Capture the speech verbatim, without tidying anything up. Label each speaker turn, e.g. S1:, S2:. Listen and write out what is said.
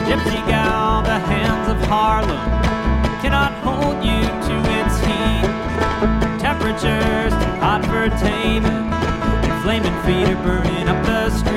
S1: Gypsy gal, the hands of Harlem cannot hold you to its heat. Temperatures too hot for taming. Your flaming feet are burning up the street.